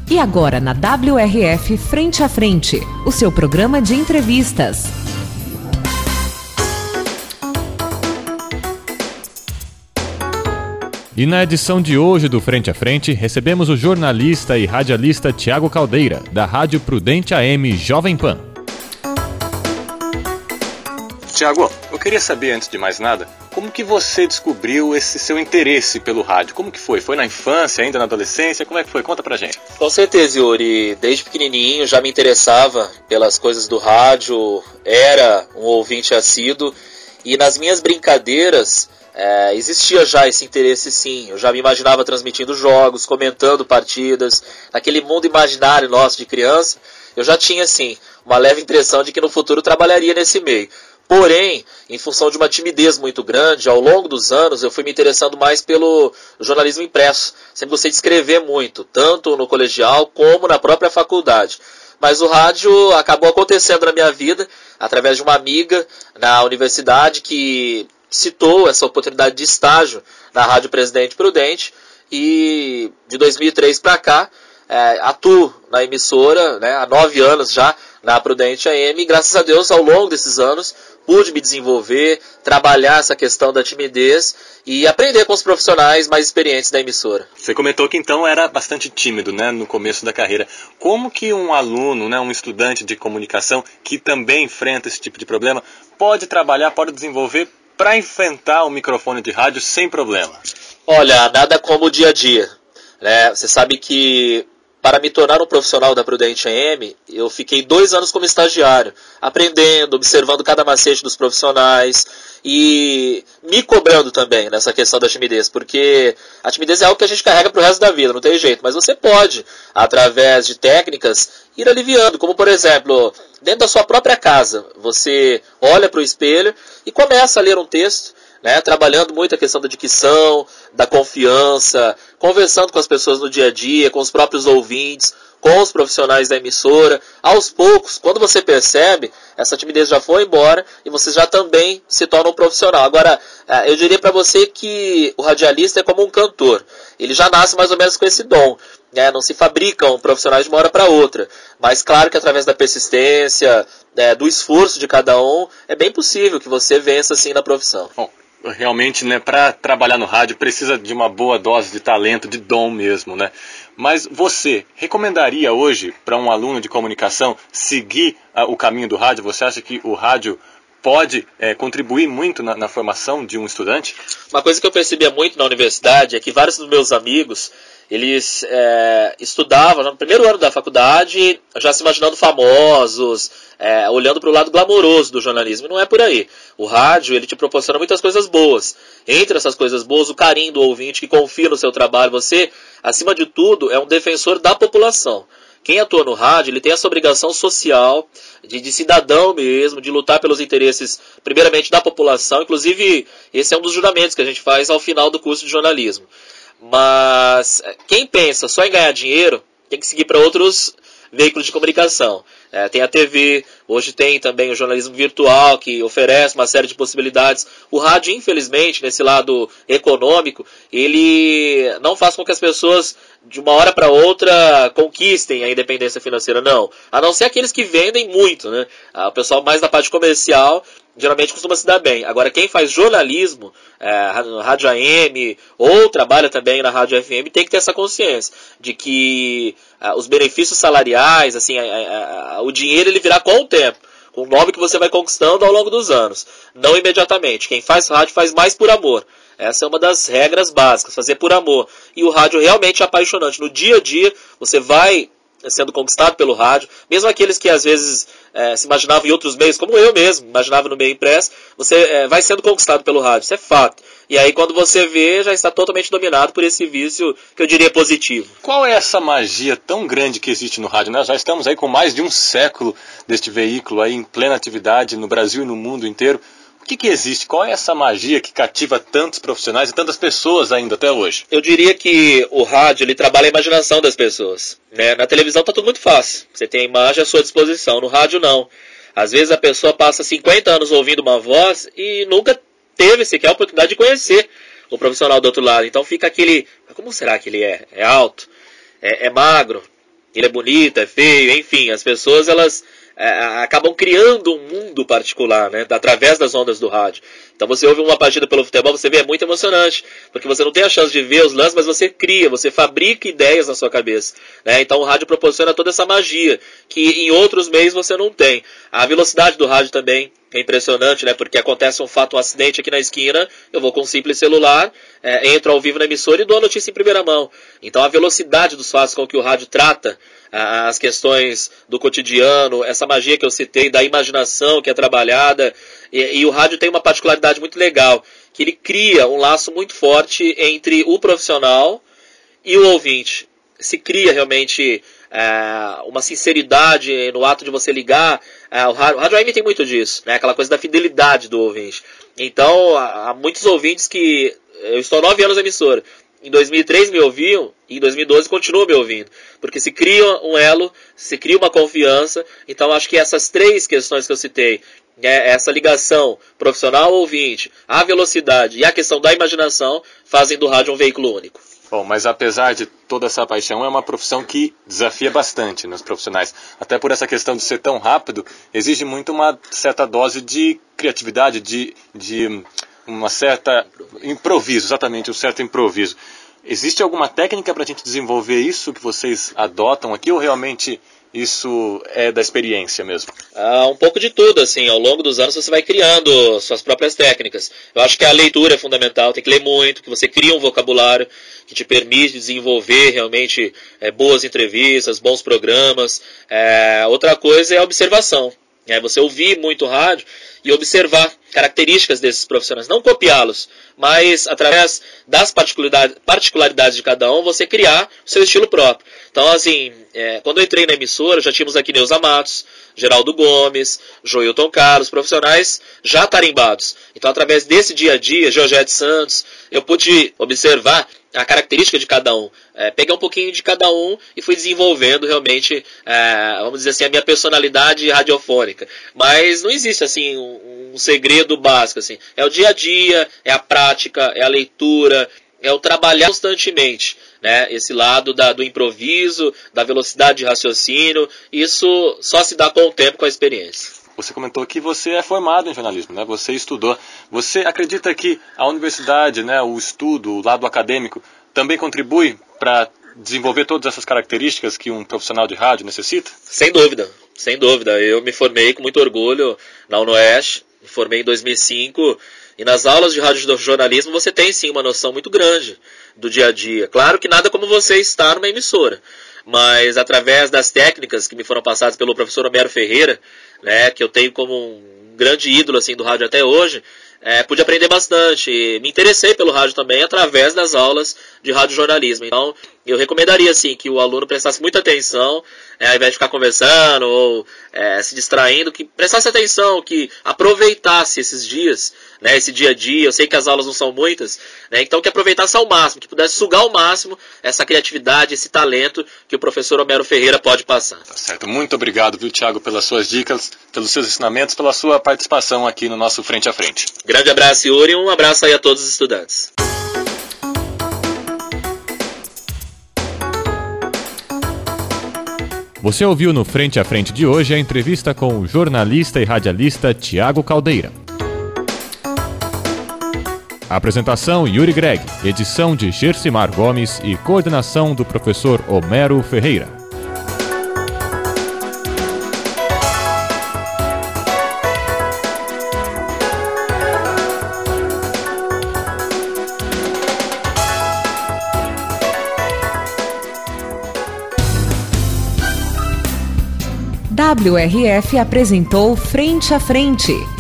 E agora na WRF Frente a Frente, o seu programa de entrevistas. E na edição de hoje do Frente a Frente, recebemos o jornalista e radialista Tiago Caldeira, da Rádio Prudente AM Jovem Pan. Tiago, eu queria saber, antes de mais nada, como que você descobriu esse seu interesse pelo rádio? Como que foi? Foi na infância, ainda na adolescência? Como é que foi? Conta pra gente. Com certeza, Yuri. Desde pequenininho já me interessava pelas coisas do rádio, era um ouvinte assíduo e nas minhas brincadeiras existia já esse interesse, sim. Eu já me imaginava transmitindo jogos, comentando partidas, naquele mundo imaginário nosso de criança. Eu já tinha, sim, uma leve impressão de que no futuro trabalharia nesse meio. Porém, em função de uma timidez muito grande, ao longo dos anos eu fui me interessando mais pelo jornalismo impresso. Sempre gostei de escrever muito, tanto no colegial como na própria faculdade. Mas o rádio acabou acontecendo na minha vida através de uma amiga na universidade que citou essa oportunidade de estágio na Rádio Presidente Prudente, e de 2003 para cá atuo na emissora, há 9 anos já na Prudente AM, e graças a Deus ao longo desses anos pude me desenvolver, trabalhar essa questão da timidez e aprender com os profissionais mais experientes da emissora. Você comentou que então era bastante tímido, no começo da carreira. Como que um aluno, um estudante de comunicação que também enfrenta esse tipo de problema pode trabalhar, pode desenvolver para enfrentar o microfone de rádio sem problema? Olha, nada como o dia a dia. Você sabe que para me tornar um profissional da Prudente AM, eu fiquei 2 anos como estagiário, aprendendo, observando cada macete dos profissionais e me cobrando também nessa questão da timidez, porque a timidez é algo que a gente carrega para o resto da vida, não tem jeito, mas você pode, através de técnicas, ir aliviando, como por exemplo, dentro da sua própria casa, você olha para o espelho e começa a ler um texto, trabalhando muito a questão da dicção, da confiança, conversando com as pessoas no dia a dia, com os próprios ouvintes, com os profissionais da emissora. Aos poucos, quando você percebe, essa timidez já foi embora e você já também se torna um profissional. Agora, eu diria para você que o radialista é como um cantor. Ele já nasce mais ou menos com esse dom. Não se fabricam profissionais de uma hora para outra. Mas claro que através da persistência, do esforço de cada um, é bem possível que você vença assim na profissão. Bom, realmente, para trabalhar no rádio precisa de uma boa dose de talento, de dom mesmo, Mas você recomendaria hoje para um aluno de comunicação seguir o caminho do rádio? Você acha que o rádio pode contribuir muito na formação de um estudante? Uma coisa que eu percebia muito na universidade é que vários dos meus amigos, eles estudavam no primeiro ano da faculdade, já se imaginando famosos, olhando para o lado glamouroso do jornalismo. E não é por aí. O rádio, ele te proporciona muitas coisas boas. Entre essas coisas boas, o carinho do ouvinte que confia no seu trabalho. Você, acima de tudo, é um defensor da população. Quem atua no rádio, ele tem essa obrigação social, de cidadão mesmo, de lutar pelos interesses, primeiramente, da população. Inclusive, esse é um dos juramentos que a gente faz ao final do curso de jornalismo. Mas quem pensa só em ganhar dinheiro tem que seguir para outros veículos de comunicação. Tem a TV, hoje tem também o jornalismo virtual que oferece uma série de possibilidades. O rádio, infelizmente, nesse lado econômico, ele não faz com que as pessoas de uma hora para outra conquistem a independência financeira, não. A não ser aqueles que vendem muito, O pessoal mais da parte comercial geralmente costuma se dar bem. Agora, quem faz jornalismo, rádio AM, ou trabalha também na rádio FM, tem que ter essa consciência de que os benefícios salariais, assim, o dinheiro ele virá com o tempo, com o nome que você vai conquistando ao longo dos anos, não imediatamente. Quem faz rádio faz mais por amor. Essa é uma das regras básicas, fazer por amor. E o rádio realmente é apaixonante. No dia a dia, você vai sendo conquistado pelo rádio, mesmo aqueles que às vezes se imaginavam em outros meios, como eu mesmo, imaginava no meio impresso, você vai sendo conquistado pelo rádio, isso é fato. E aí quando você vê, já está totalmente dominado por esse vício que eu diria positivo. Qual é essa magia tão grande que existe no rádio? Nós já estamos aí com mais de um século deste veículo aí em plena atividade no Brasil e no mundo inteiro. O que existe? Qual é essa magia que cativa tantos profissionais e tantas pessoas ainda até hoje? Eu diria que o rádio ele trabalha a imaginação das pessoas. Na televisão está tudo muito fácil. Você tem a imagem à sua disposição. No rádio, não. Às vezes a pessoa passa 50 anos ouvindo uma voz e nunca teve sequer a oportunidade de conhecer o profissional do outro lado. Então fica aquele... Como será que ele é? É alto? É magro? ele é bonito, é feio, enfim, as pessoas elas acabam criando um mundo particular, né, através das ondas do rádio. Então você ouve uma partida pelo futebol, você vê, é muito emocionante, porque você não tem a chance de ver os lances, mas você cria, você fabrica ideias na sua cabeça, né? Então o rádio proporciona toda essa magia, que em outros meios você não tem. A velocidade do rádio também é impressionante, né? Porque acontece um acidente aqui na esquina, eu vou com um simples celular, entro ao vivo na emissora e dou a notícia em primeira mão. Então a velocidade dos fatos com que o rádio trata as questões do cotidiano, essa magia que eu citei, da imaginação que é trabalhada, e o rádio tem uma particularidade muito legal, que ele cria um laço muito forte entre o profissional e o ouvinte. Se cria realmente uma sinceridade no ato de você ligar. O rádio AM tem muito disso, né? Aquela coisa da fidelidade do ouvinte. Então, há muitos ouvintes que... Eu estou há 9 anos na emissora. Em 2003 me ouviam e em 2012 continuam me ouvindo. Porque se cria um elo, se cria uma confiança. Então, acho que essas 3 questões que eu citei, essa ligação profissional-ouvinte, a velocidade e a questão da imaginação, fazem do rádio um veículo único. Bom, mas apesar de toda essa paixão, é uma profissão que desafia bastante nos profissionais. Até por essa questão de ser tão rápido, exige muito uma certa dose de criatividade, de uma certa improviso, exatamente, um certo improviso. Existe alguma técnica para a gente desenvolver isso que vocês adotam aqui, ou realmente isso é da experiência mesmo? Um pouco de tudo, assim, ao longo dos anos você vai criando suas próprias técnicas. Eu acho que a leitura é fundamental, tem que ler muito, que você cria um vocabulário que te permite desenvolver realmente boas entrevistas, bons programas. Outra coisa é a observação. Você ouvir muito rádio e observar características desses profissionais, não copiá-los, mas através das particularidades de cada um, você criar o seu estilo próprio. Então, assim, quando eu entrei na emissora, já tínhamos aqui Neuza Matos, Geraldo Gomes, Joilton Carlos, profissionais já tarimbados. Então, através desse dia a dia, Georgette Santos, eu pude observar a característica de cada um, pegar um pouquinho de cada um e fui desenvolvendo realmente, vamos dizer assim, a minha personalidade radiofônica. Mas não existe assim um segredo básico, assim. É o dia a dia, é a prática, é a leitura, é o trabalhar constantemente, né? Esse lado do improviso, da velocidade de raciocínio, isso só se dá com o tempo, com a experiência. Você comentou que você é formado em jornalismo, né? Você estudou. Você acredita que a universidade, né, o estudo, o lado acadêmico, também contribui para desenvolver todas essas características que um profissional de rádio necessita? Sem dúvida, sem dúvida. Eu me formei com muito orgulho na UNOeste, me formei em 2005, e nas aulas de radiojornalismo você tem sim uma noção muito grande do dia a dia. Claro que nada como você estar numa emissora, mas através das técnicas que me foram passadas pelo professor Homero Ferreira, né, que eu tenho como um grande ídolo assim, do rádio até hoje, pude aprender bastante. E me interessei pelo rádio também através das aulas de radiojornalismo. Então, eu recomendaria assim, que o aluno prestasse muita atenção, ao invés de ficar conversando ou se distraindo, que prestasse atenção, que aproveitasse esses dias, né, esse dia a dia. Eu sei que as aulas não são muitas, né, então que aproveitasse ao máximo, que pudesse sugar ao máximo essa criatividade, esse talento que o professor Homero Ferreira pode passar. Tá certo. Muito obrigado, viu, Thiago, pelas suas dicas, pelos seus ensinamentos, pela sua participação aqui no nosso Frente a Frente. Grande abraço, Yuri, e um abraço aí a todos os estudantes. Você ouviu no Frente a Frente de hoje a entrevista com o jornalista e radialista Thiago Caldeira. Apresentação Yuri Greg, edição de Gersimar Gomes e coordenação do professor Homero Ferreira. WRF apresentou Frente a Frente,